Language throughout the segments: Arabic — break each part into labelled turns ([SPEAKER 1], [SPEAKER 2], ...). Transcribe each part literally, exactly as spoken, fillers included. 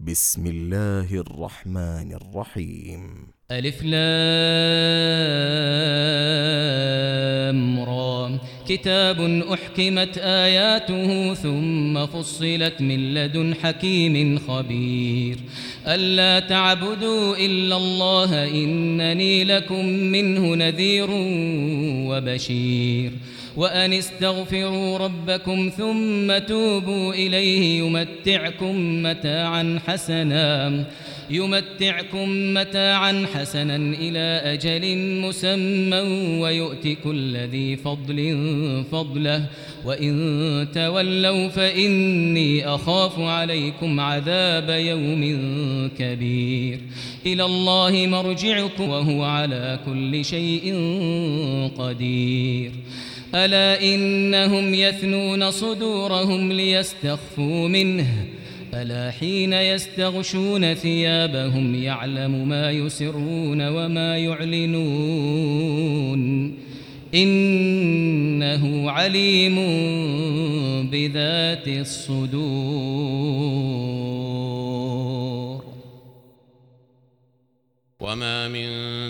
[SPEAKER 1] بسم الله الرحمن الرحيم.
[SPEAKER 2] ألف لام را كتاب أحكمت آياته ثم فصلت من لدن حكيم خبير ألا تعبدوا إلا الله إنني لكم منه نذير وبشير وأن استغفروا ربكم ثم توبوا إليه يمتعكم متاعا حسنا يمتعكم متاعا حسنا إلى أجل مسمى ويؤت كل ذي فضل فضله وإن تولوا فإني أخاف عليكم عذاب يوم كبير إلى الله مرجعكم وهو على كل شيء قدير ألا إنهم يثنون صدورهم ليستخفوا منه ألا حين يستغشون ثيابهم يعلم ما يسرون وما يعلنون إنه عليم بذات الصدور.
[SPEAKER 3] وما من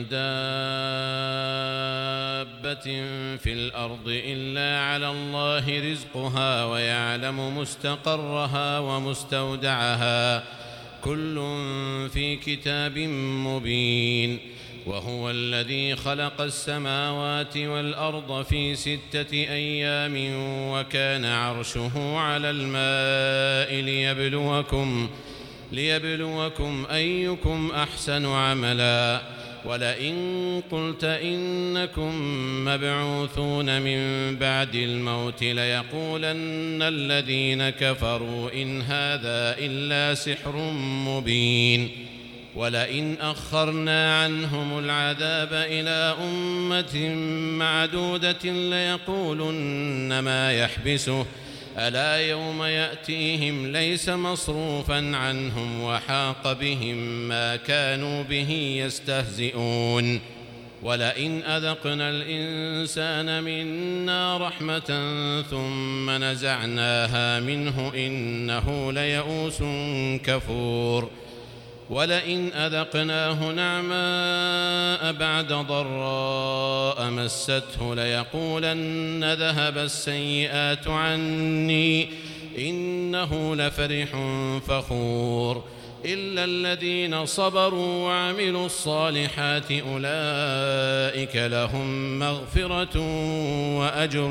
[SPEAKER 3] دابة في الأرض إلا على الله رزقها ويعلم مستقرها ومستودعها كل في كتاب مبين. وهو الذي خلق السماوات والأرض في ستة أيام وكان عرشه على الماء ليبلوكم ليبلوكم أيكم أحسن عملا. ولئن قلت إنكم مبعوثون من بعد الموت ليقولن الذين كفروا إن هذا إلا سحر مبين. ولئن أخرنا عنهم العذاب إلى أمة معدودة ليقولن ما يحبسه ألا يوم يأتيهم ليس مصروفا عنهم وحاق بهم ما كانوا به يستهزئون. ولئن أذقنا الإنسان منا رحمة ثم نزعناها منه إنه ليئوس كفور. ولئن أذقناه نعماء بعد ضراء مسته ليقولن ذهب السيئات عني إنه لفرح فخور. إلا الذين صبروا وعملوا الصالحات أولئك لهم مغفرة وأجر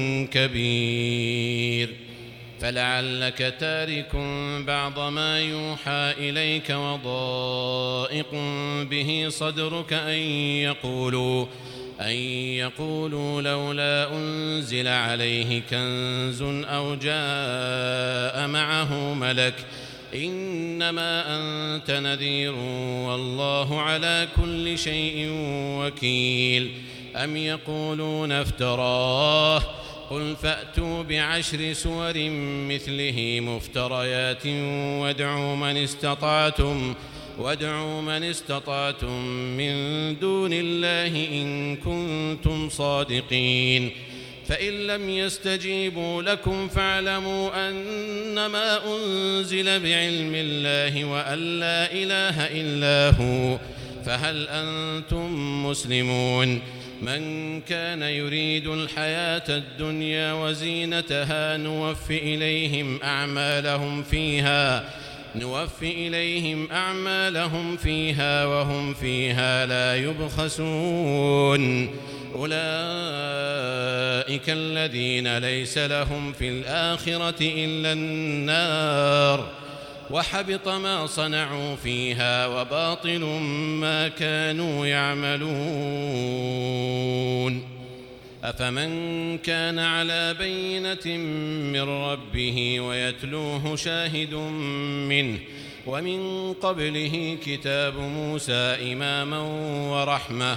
[SPEAKER 3] كبير. فلعلك تارك بعض ما يوحى إليك وضائق به صدرك أن يقولوا أن يقولوا لولا أنزل عليه كنز أو جاء معه ملك إنما أنت نذير والله على كل شيء وكيل. أم يقولون افتراه قل فأتوا بعشر سور مثله مفتريات وادعوا من استطعتم وادعوا من استطعتم من دون الله إن كنتم صادقين. فإن لم يستجيبوا لكم فاعلموا أنما أنزل بعلم الله وأن لا إله إلا هو فهل أنتم مسلمون؟ من كان يريد الحياة الدنيا وزينتها نوفي إليهم أعمالهم فيها نوفي إليهم أعمالهم فيها وهم فيها لا يبخسون. أولئك الذين ليس لهم في الآخرة إلا النار وحبط ما صنعوا فيها وباطل ما كانوا يعملون. أفمن كان على بينة من ربه ويتلوه شاهد منه ومن قبله كتاب موسى إماما ورحمة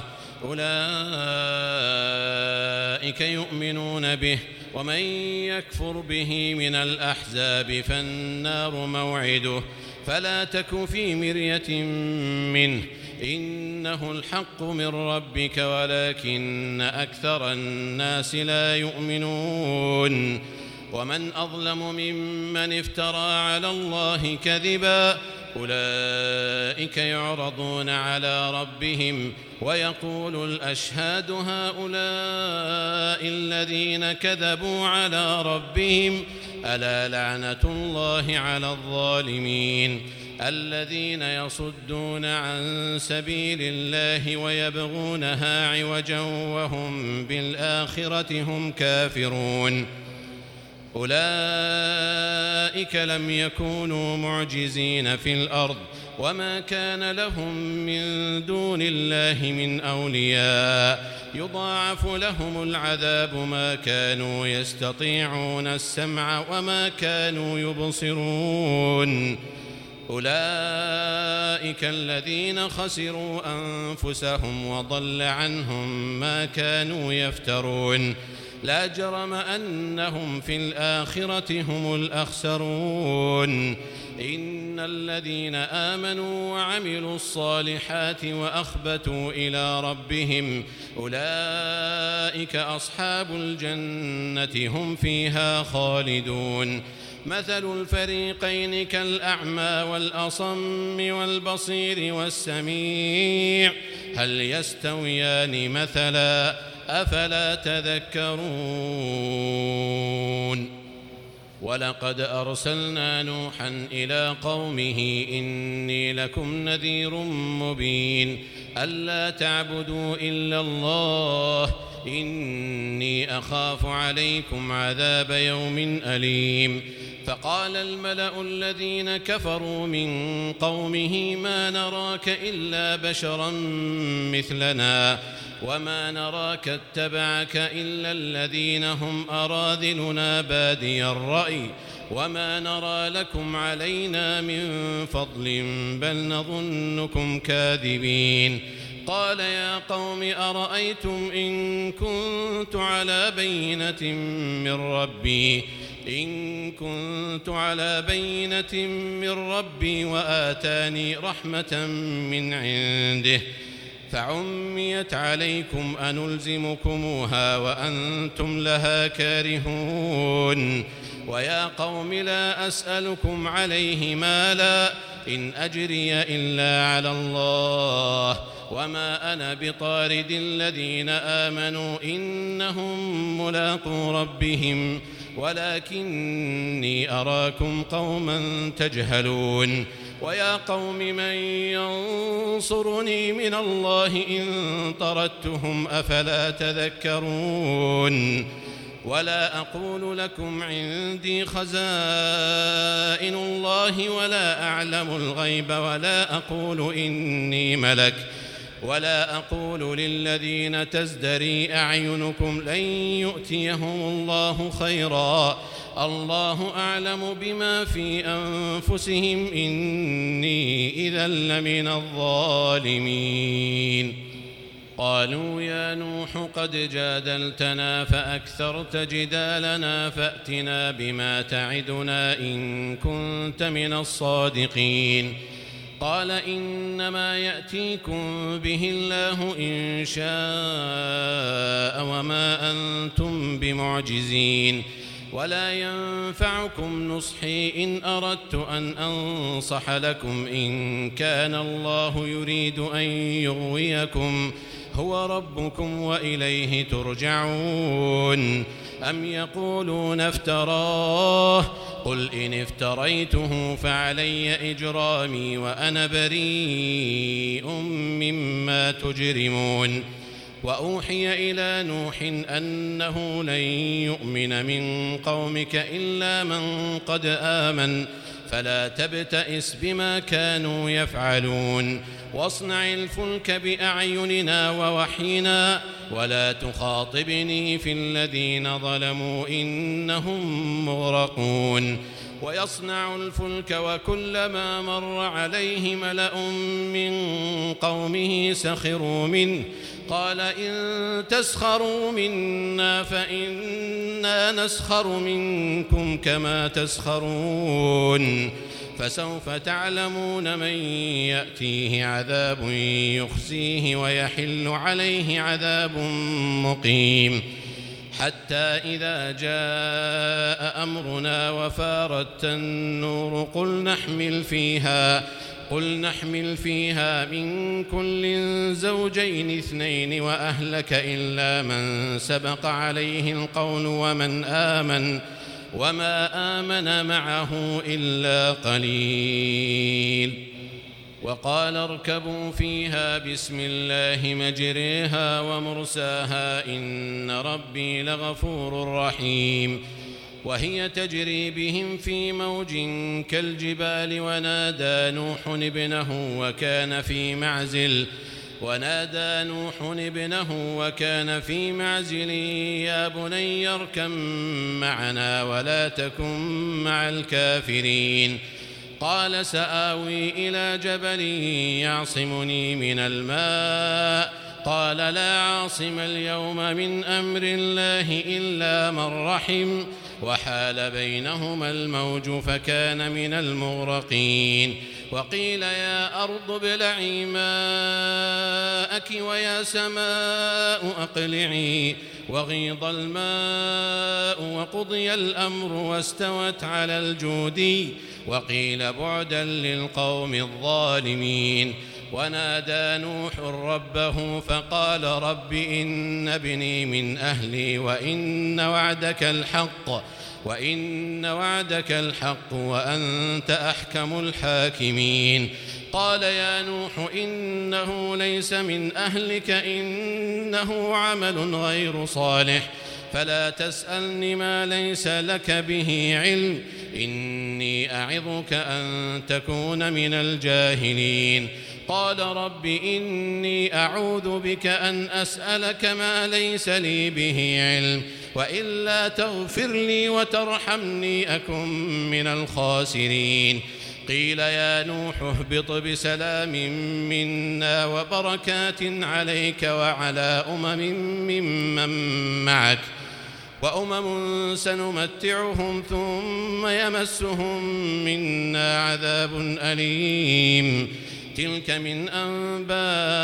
[SPEAKER 3] أولئك يؤمنون به. ومن يكفر به من الأحزاب فالنار موعده فلا تك في مرية منه إنه الحق من ربك ولكن أكثر الناس لا يؤمنون. ومن أظلم ممن افترى على الله كذبا أولئك يعرضون على ربهم ويقول الأشهاد هؤلاء الذين كذبوا على ربهم ألا لعنة الله على الظالمين الذين يصدون عن سبيل الله ويبغونها عوجا وهم بالآخرة هم كافرون أولئك لم يكونوا معجزين في الأرض وما كان لهم من دون الله من أولياء يضاعف لهم العذاب ما كانوا يستطيعون السمع وما كانوا يبصرون أولئك الذين خسروا أنفسهم وضل عنهم ما كانوا يفترون لا جرم أنهم في الآخرة هم الأخسرون إن الذين آمنوا وعملوا الصالحات وأخبتوا إلى ربهم أولئك أصحاب الجنة هم فيها خالدون مثل الفريقين كالأعمى والأصم والبصير والسميع هل يستويان مثلا أفلا تذكرون ولقد أرسلنا نوحا إلى قومه إني لكم نذير مبين ألا تعبدوا إلا الله إني أخاف عليكم عذاب يوم أليم فقال الملأ الذين كفروا من قومه ما نراك إلا بشرا مثلنا وما نراك اتبعك إلا الذين هم أراذلنا بادي الرأي وما نرى لكم علينا من فضل بل نظنكم كاذبين قال يا قوم أرأيتم إن كنت على بينة من ربي إن كنت على بينة من ربي وآتاني رحمة من عنده فعميت عليكم أنلزمكموها وأنتم لها كارهون ويا قوم لا أسألكم عليه مالا إن أجري إلا على الله وما أنا بطارد الذين آمنوا إنهم ملاقو ربهم ولكني أراكم قوما تجهلون ويا قوم من ينصرني من الله إن طردتهم أفلا تذكرون ولا أقول لكم عندي خزائن الله ولا أعلم الغيب ولا أقول إني ملك ولا أقول للذين تزدري أعينكم لن يؤتيهم الله خيرا الله أعلم بما في أنفسهم إني إذا لمن الظالمين قالوا يا نوح قد جادلتنا فأكثرت جدالنا فأتنا بما تعدنا إن كنت من الصادقين قال إنما يأتيكم به الله إن شاء وما أنتم بمعجزين ولا ينفعكم نصحي إن أردت أن أنصح لكم إن كان الله يريد أن يغويكم هو ربكم وإليه ترجعون أم يقولون افتراه قل إن افتريته فعلي إجرامي وأنا بريء مما تجرمون وأوحي إلى نوح أنه لن يؤمن من قومك إلا من قد آمن فلا تبتئس بما كانوا يفعلون واصنع الفلك بأعيننا ووحينا ولا تخاطبني في الذين ظلموا إنهم مغرقون ويصنع الفلك وكلما مر عليه ملأ من قومه سخروا منه قال إن تسخروا منا فإنا نسخر منكم كما تسخرون فسوف تعلمون من يأتيه عذاب يخزيه ويحل عليه عذاب مقيم حتى إذا جاء أمرنا وفارت النور قل نحمل فيها قل نحمل فيها من كل زوجين اثنين وأهلك إلا من سبق عليه القول ومن آمن وما آمن معه إلا قليل. وقال اركبوا فيها بسم الله مجريها ومرساها إن ربي لغفور رحيم. وهي تجري بهم في موج كالجبال ونادى نوح ابنه وكان في معزل ونادى نوح ابنه وكان في معزل يا بني اركب معنا ولا تكن مع الكافرين. قال سآوي إلى جبل يعصمني من الماء قال لا عاصم اليوم من أمر الله إلا من رحم وحال بينهما الموج فكان من المغرقين. وقيل يا أرض ابلعي ماءك ويا سماء أقلعي وغيض الماء وقضي الأمر واستوت على الجودي وقيل بعدا للقوم الظالمين. ونادى نوح ربه فقال رب إن ابني من أهلي وإن وعدك الحق وإن وعدك الحق وأنت أحكم الحاكمين. قال يا نوح إنه ليس من أهلك إنه عمل غير صالح فلا تسألني ما ليس لك به علم إني أعظك أن تكون من الجاهلين. قال رب إني أعوذ بك أن أسألك ما ليس لي به علم وإلا تغفر لي وترحمني أكن من الخاسرين. قيل يا نوح اهبط بسلام منا وبركات عليك وعلى أمم ممن معك وأمم سنمتعهم ثم يمسهم منا عذاب أليم. تلك من أنباء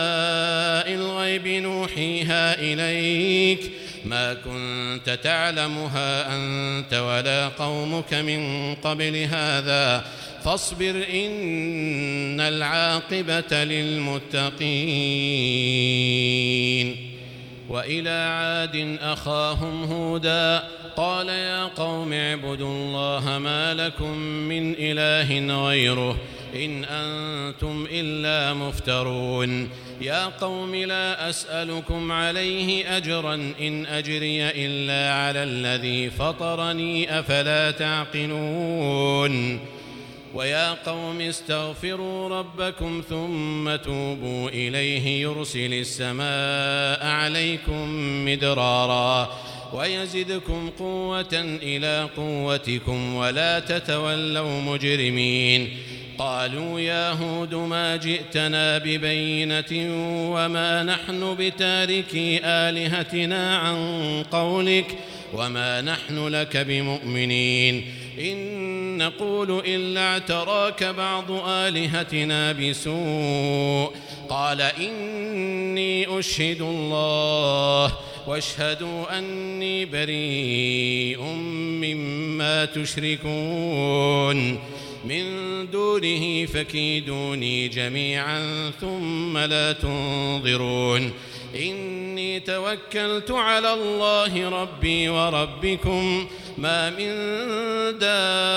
[SPEAKER 3] الغيب نوحيها إليك ما كنت تعلمها أنت ولا قومك من قبل هذا فاصبر إن العاقبة للمتقين. وإلى عاد أخاهم هودا قال يا قوم اعبدوا الله ما لكم من إله غيره إن أنتم إلا مفترون. يا قوم لا أسألكم عليه أجرا إن أجري إلا على الذي فطرني أفلا تعقلون. ويا قوم استغفروا ربكم ثم توبوا إليه يرسل السماء عليكم مدرارا ويزدكم قوة إلى قوتكم ولا تتولوا مجرمين. قالوا يا هود ما جئتنا ببينة وما نحن بتاركي آلهتنا عن قولك وما نحن لك بمؤمنين إن نقول إلا اعتراك بعض آلهتنا بسوء. قال إني أشهد الله واشهدوا أني بريء مما تشركون من دونه فكيدوني جميعا ثم لا تنظرون. إني توكلت على الله ربي وربكم ما من دابة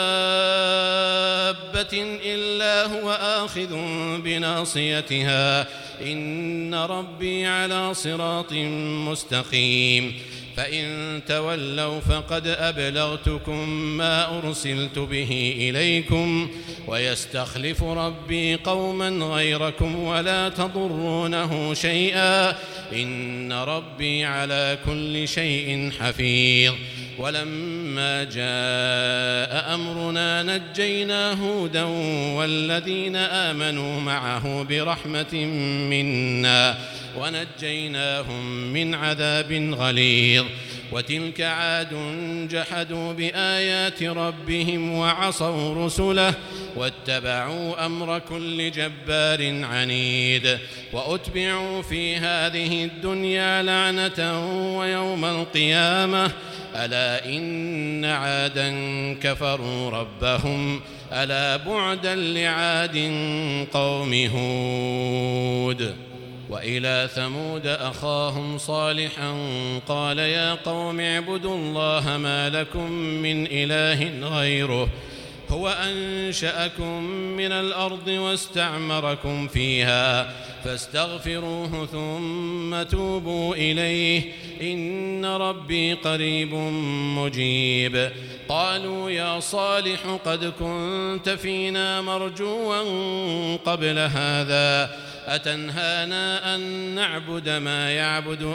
[SPEAKER 3] إلا هو آخذ بناصيتها إن ربي على صراط مستقيم. فإن تولوا فقد أبلغتكم ما أرسلت به إليكم ويستخلف ربي قوما غيركم ولا تضرونه شيئا إن ربي على كل شيء حفيظ. ولما جاء أمرنا نجينا هودا والذين آمنوا معه برحمة منا ونجيناهم من عذاب غليظ. وتلك عاد جحدوا بآيات ربهم وعصوا رسله واتبعوا أمر كل جبار عنيد وأتبعوا في هذه الدنيا لعنة ويوم القيامة ألا إن عادا كفروا ربهم ألا بعدا لعاد قوم هود. وإلى ثمود أخاهم صالحا قال يا قوم اعبدوا الله ما لكم من إله غيره هو أنشأكم من الأرض واستعمركم فيها فاستغفروه ثم توبوا إليه إن ربي قريب مجيب. قالوا يا صالح قد كنت فينا مرجوا قبل هذا أتنهانا أن نعبد ما يعبد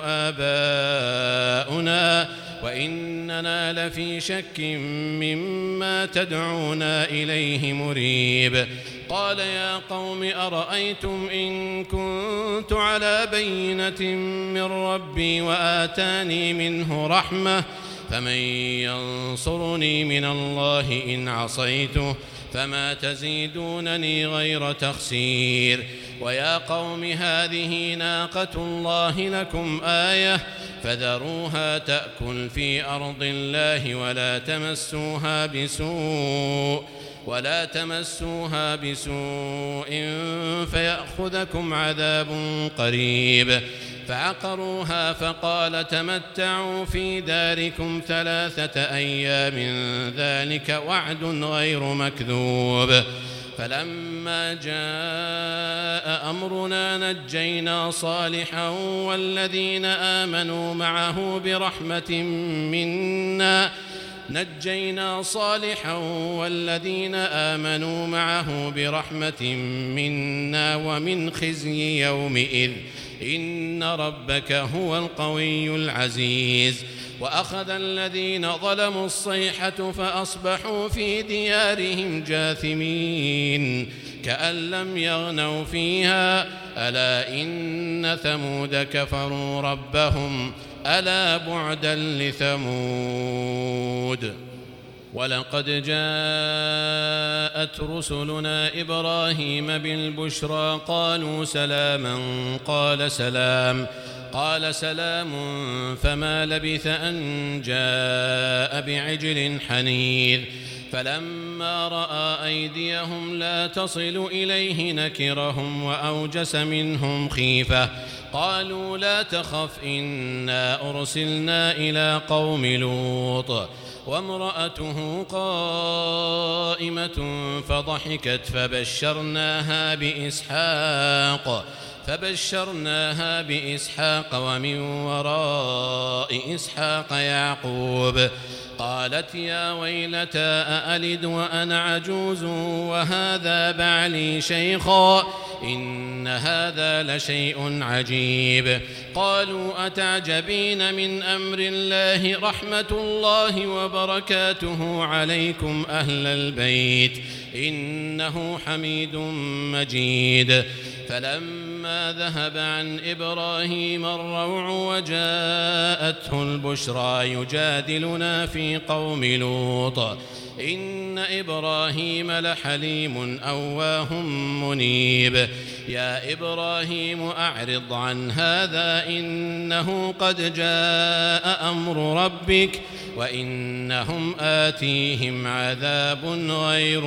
[SPEAKER 3] آباؤنا وإننا لفي شك مما تدعونا إليه مريب. قال يا قوم أرأيتم إن كنت على بينة من ربي وآتاني منه رحمة فمن ينصرني من الله إن عصيته فما تزيدونني غير تخسير. ويا قوم هذه ناقة الله لكم آية فذروها تأكل في أرض الله ولا تمسوها بسوء ولا تمسوها بسوء فيأخذكم عذاب قريب. فعقروها فقال تمتعوا في داركم ثلاثة أيام ذلك وعد غير مكذوب. فلما جاء أمرنا نجينا صالحا والذين آمنوا معه برحمة منا نجينا صالحا والذين آمنوا معه برحمة منا ومن خزي يومئذ إن ربك هو القوي العزيز. وأخذ الذين ظلموا الصيحة فأصبحوا في ديارهم جاثمين كأن لم يغنوا فيها ألا إن ثمود كفروا ربهم ألا بعدا لثمود. ولقد جاءت رسلنا إبراهيم بالبشرى قالوا سلاما قال سلام قال سلام فما لبث أن جاء بعجل حنيذ. فلما رأى أيديهم لا تصل إليه نكرهم وأوجس منهم خيفة قالوا لا تخف إنا أرسلنا إلى قوم لوط وامرأته قائمة فضحكت فبشرناها بإسحاق فبشرناها بإسحاق ومن وراء إسحاق يعقوب. قالت يا ويلتى أألد وأنا عجوز وهذا بعلي شيخا إن هذا لشيء عجيب. قالوا أتعجبين من أمر الله رحمة الله وبركاته عليكم أهل البيت إنه حميد مجيد. فلما ذهب عن إبراهيم الروع وجاءته البشرى يجادلنا في قوم لوط إن إبراهيم لحليم أواه منيب. يا إبراهيم أعرض عن هذا إنه قد جاء أمر ربك وإنهم آتيهم عذاب غير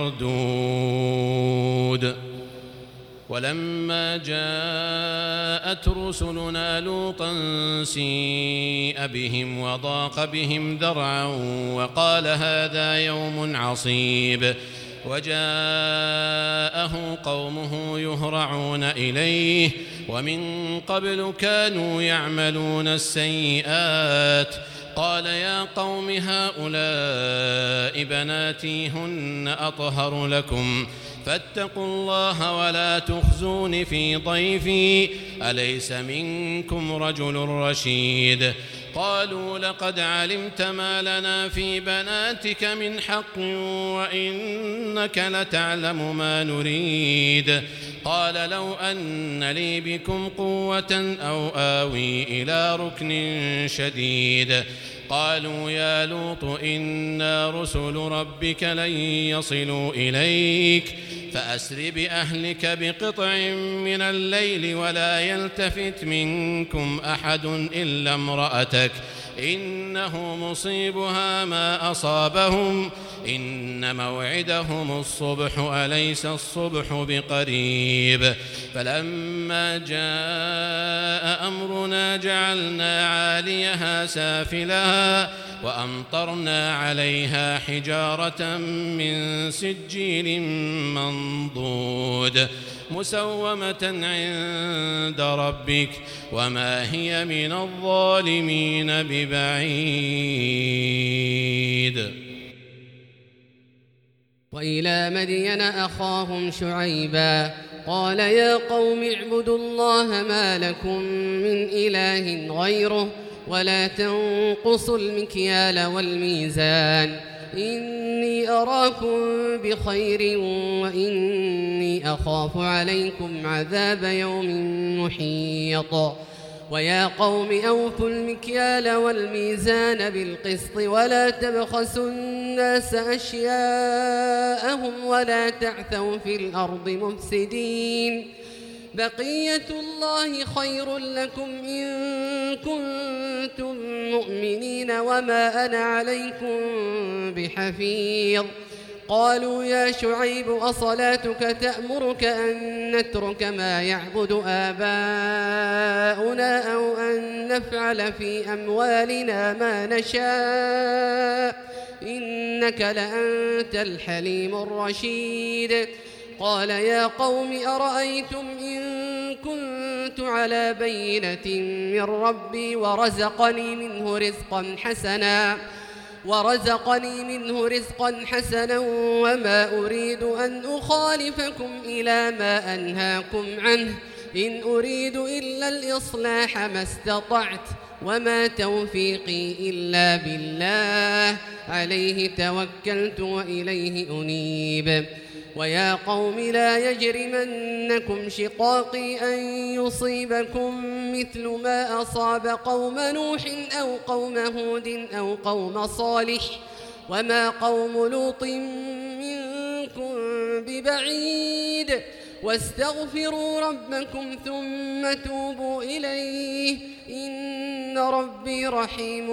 [SPEAKER 3] مردود. ولما جاءت رسلنا لوطا سيء بهم وضاق بهم ذرعا وقال هذا يوم عصيب. وجاءه قومه يهرعون إليه ومن قبل كانوا يعملون السيئات. قال يا قوم هؤلاء بناتي هن أطهر لكم فاتقوا الله ولا تخزون في ضيفي أليس منكم رجل رشيد. قالوا لقد علمت ما لنا في بناتك من حق وإنك لتعلم ما نريد. قال لو أن لي بكم قوة أو آوي إلى ركن شديد قالوا يا لوط إنا رسل ربك لن يصلوا إليك فأسر بأهلك بقطع من الليل ولا يلتفت منكم أحد إلا امرأتك إنه مصيبها ما أصابهم إن موعدهم الصبح أليس الصبح بقريب فلما جاء أمرنا جعلنا عاليها سافلها وأمطرنا عليها حجارة من سجيل منضود مسومة عند ربك وما هي من الظالمين ببعيد.
[SPEAKER 4] وإلى مدين أخاهم شعيبا قال يا قوم اعبدوا الله ما لكم من إله غيره ولا تنقصوا المكيال والميزان إني أراكم بخير وإني أخاف عليكم عذاب يوم محيط. ويا قوم أوفوا المكيال والميزان بالقسط ولا تبخسوا الناس أشياءهم ولا تعثوا في الأرض مفسدين بقية الله خير لكم إن كنتم مؤمنين وما أنا عليكم بحفيظ. قالوا يا شعيب أصلاتك تأمرك أن نترك ما يعبد آباؤنا أو أن نفعل في أموالنا ما نشاء إنك لأنت الحليم الرشيد. قال يا قوم أرأيتم إن كنت على بينة من ربي ورزقني منه رزقا حسنا ورزقني منه رزقا حسنا وما أريد أن أخالفكم إلى ما أنهاكم عنه إن أريد إلا الإصلاح ما استطعت وما توفيقي إلا بالله عليه توكلت وإليه أنيب. ويا قوم لا يجرمنكم شقاقي أن يصيبكم مثل ما أصاب قوم نوح أو قوم هود أو قوم صالح وما قوم لوط منكم ببعيد واستغفروا ربكم ثم توبوا إليه إن ربي رحيم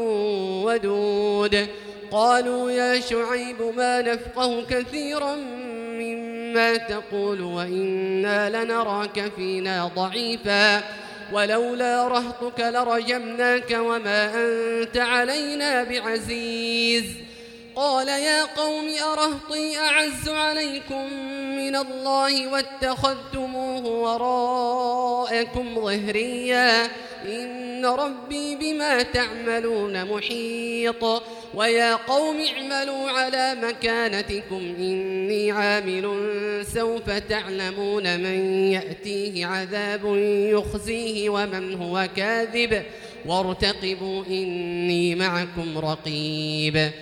[SPEAKER 4] ودود. قالوا يا شعيب ما نفقه كثيرا مما تقول وإنا لنراك فينا ضعيفا ولولا رهطك لرجمناك وما أنت علينا بعزيز. قال يا قوم أرهطي أعز عليكم من الله واتخذتموه وراءكم ظهريا إن ربي بما تعملون محيط. ويا قوم اعملوا على مكانتكم إني عامل سوف تعلمون من يأتيه عذاب يخزيه ومن هو كاذب وارتقبوا إني معكم رقيب.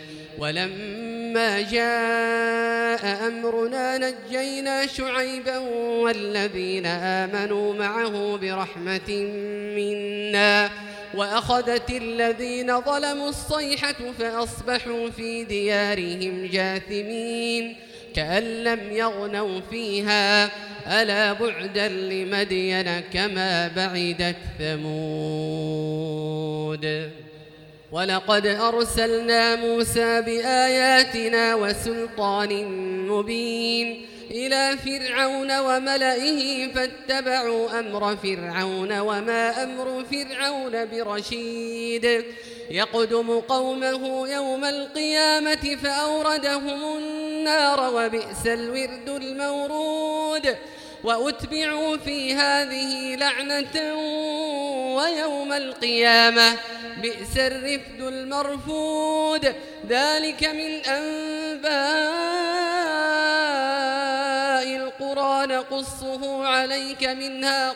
[SPEAKER 4] ولما جاء أمرنا نجينا شعيبا والذين آمنوا معه برحمة منا وأخذت الذين ظلموا الصيحة فأصبحوا في ديارهم جاثمين كأن لم يغنوا فيها ألا بعدا لمدين كما بعدت ثمود. ولقد أرسلنا موسى بآياتنا وسلطان مبين إلى فرعون وملئه فاتبعوا أمر فرعون وما أمر فرعون برشيد يقدم قومه يوم القيامة فأوردهم النار وبئس الورد المورود. وأتبعوا في هذه لعنة ويوم القيامة بئس الرفد المرفود. ذلك من أنباء القرى نقصه عليك منها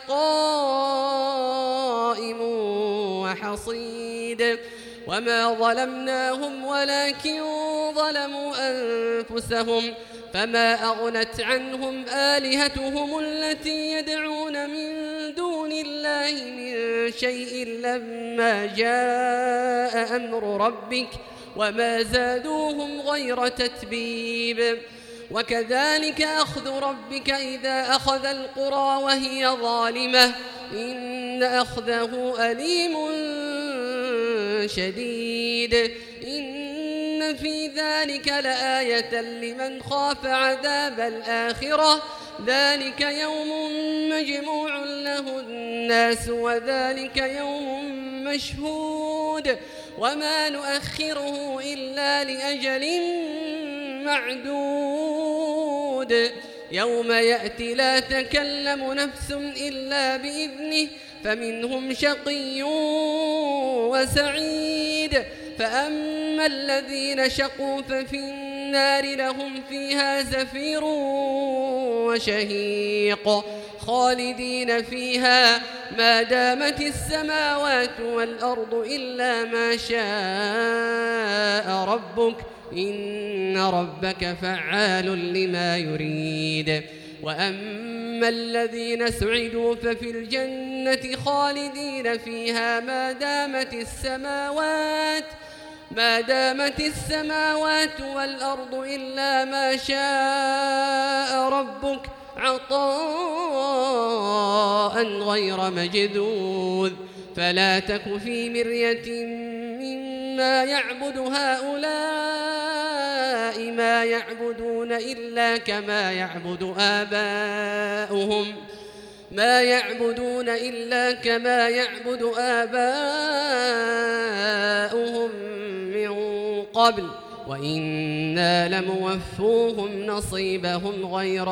[SPEAKER 4] قائم وحصيد. وما ظلمناهم ولكن ظلموا أنفسهم فما أغنت عنهم آلهتهم التي يدعون من دون الله من شيء لما جاء أمر ربك وما زادوهم غير تتبيب وكذلك أخذ ربك إذا أخذ القرى وهي ظالمة إن أخذه أليم شديد إن في ذلك لآية لمن خاف عذاب الآخرة ذلك يوم مجموع له الناس وذلك يوم مشهود وما نؤخره إلا لأجل معدود يوم يأتي لا تكلم نفس إلا بإذنه فمنهم شقي وسعيد فأما الذين شقوا ففي النار لهم فيها زفير وشهيق خالدين فيها ما دامت السماوات والأرض إلا ما شاء ربك إن ربك فعال لما يريد وأما الذين سعدوا ففي الجنة خالدين فيها ما دامت السماوات ما دامت السماوات والأرض إلا ما شاء ربك عطاء غير مجذوذ فلا تك في مرية مما يعبد هؤلاء ما يعبدون إلا كما يعبد آباؤهم ما يعبدون إلا كما يعبد آباؤهم من قبل وإنا لموفوهم نصيبهم غير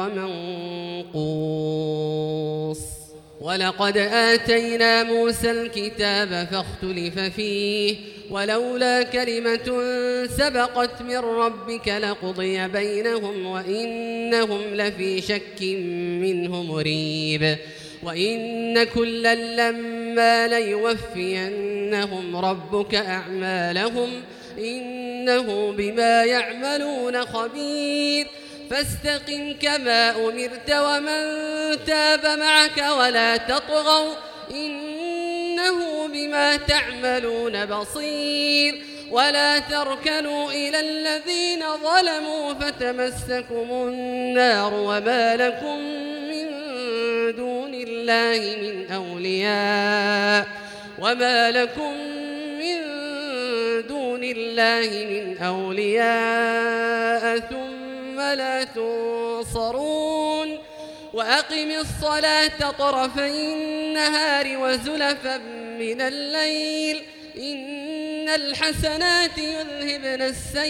[SPEAKER 4] منقوص ولقد آتينا موسى الكتاب فاختلف فيه ولولا كلمة سبقت من ربك لقضي بينهم وإنهم لفي شك منه مريب وإن كلا لما ليوفينهم ربك أعمالهم إنه بما يعملون خبير فاستقم كما أمرت ومن تاب معك ولا تطغوا إنه بما تعملون بصير ولا تركنوا إلى الذين ظلموا فتمسكم النار وما لكم من دون الله من أولياء وما لكم من دون الله من أولياء ثم لا تنصرون وأقم الصلاة طرفي النهار وزلفا من الليل إن الحسنات يذهبن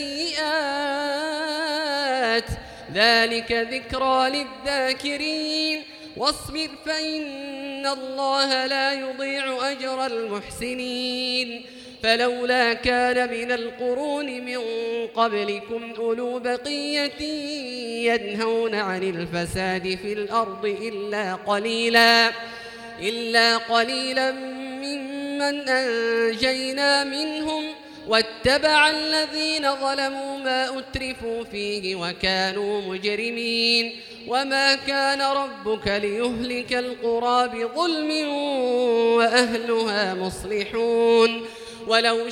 [SPEAKER 4] السيئات ذلك ذكرى للذاكرين واصبر فإن الله لا يضيع أجر المحسنين فلولا كان من القرون من قبلكم أولو بقية ينهون عن الفساد في الأرض إلا قليلا إلا قليلا ممن أنجينا منهم واتبع الذين ظلموا ما أترفوا فيه وكانوا مجرمين وما كان ربك ليهلك القرى بظلم وأهلها مصلحون ولو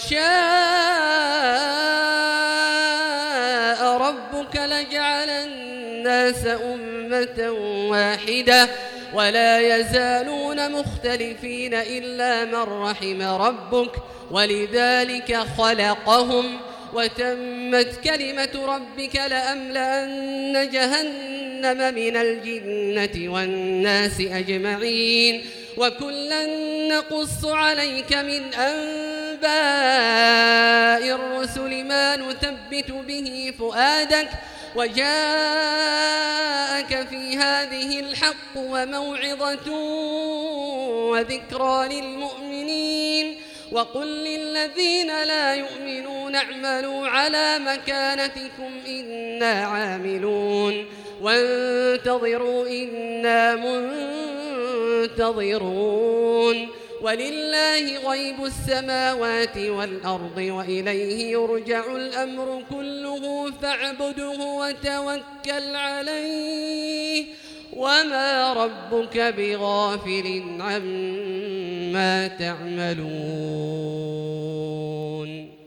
[SPEAKER 4] شاء ربك لجعل الناس أمة واحدة ولا يزالون مختلفين إلا من رحم ربك ولذلك خلقهم وتمت كلمة ربك لأملأن جهنم من الجنة والناس أجمعين وكلا نقص عليك من أنباء الرسل ما نثبت به فؤادك وجاءك في هذه الحق وموعظة وذكرى للمؤمنين وقل للذين لا يؤمنون اعملوا على مكانتكم إنا عاملون وانتظروا إنا منتظرون ولله غيب السماوات والأرض وإليه يرجع الأمر كله فاعبده وتوكل عليه وما ربك بغافل عما تعملون